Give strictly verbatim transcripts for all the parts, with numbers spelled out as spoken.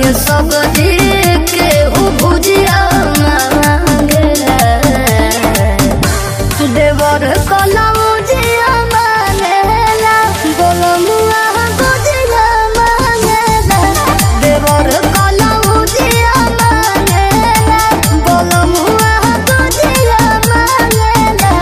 सब के हो भुजिया मांगेला देवर कलौजिया मांगेला बोलमुआ भुजिया मांगेला देवर कलौजिया मांगेला बोलमुआ भुजिया मांगेला।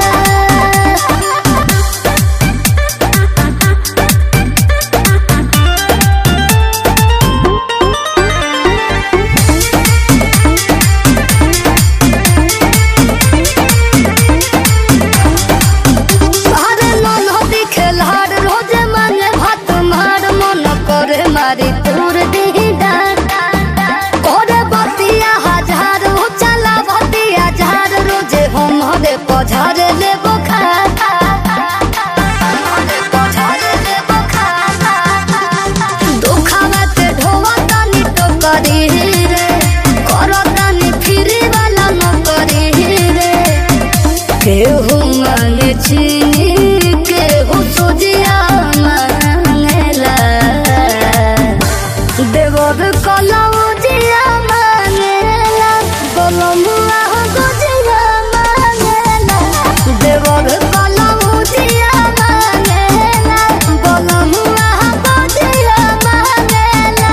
मारी तूर दीदा कोरे बतिया हजार हो चला बतिया हजार रोजे हम हरे पझारे ले बुखार पझारे ले बुखार दुखावा ते ढोवा तानी टोकरी रे करो तानी फिरी वाला नौकरी रे केहू मांगे चीनी केहू सोजिया देवर कलौजिया मांगेला बोलमुआ भुजिया मांगेला देवर कलौजिया मांगेला बोलमुआ भुजिया मांगेला।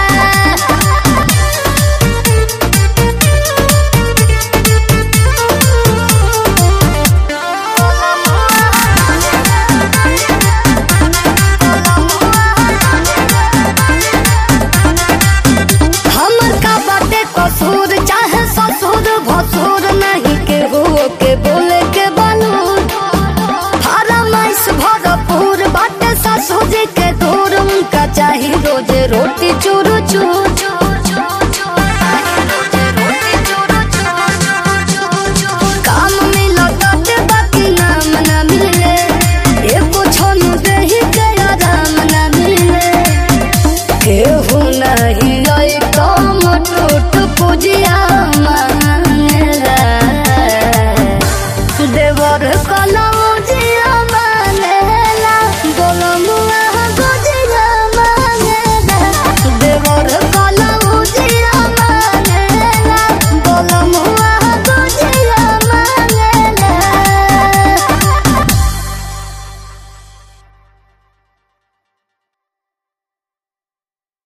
ससुर चाहे ससुर भसुर नहीं के हो के बोले के बनूर फरमाइश भरपूर बाटे ससुर जी के दूर उनका चाहिए रोजे रोटी चूर चूर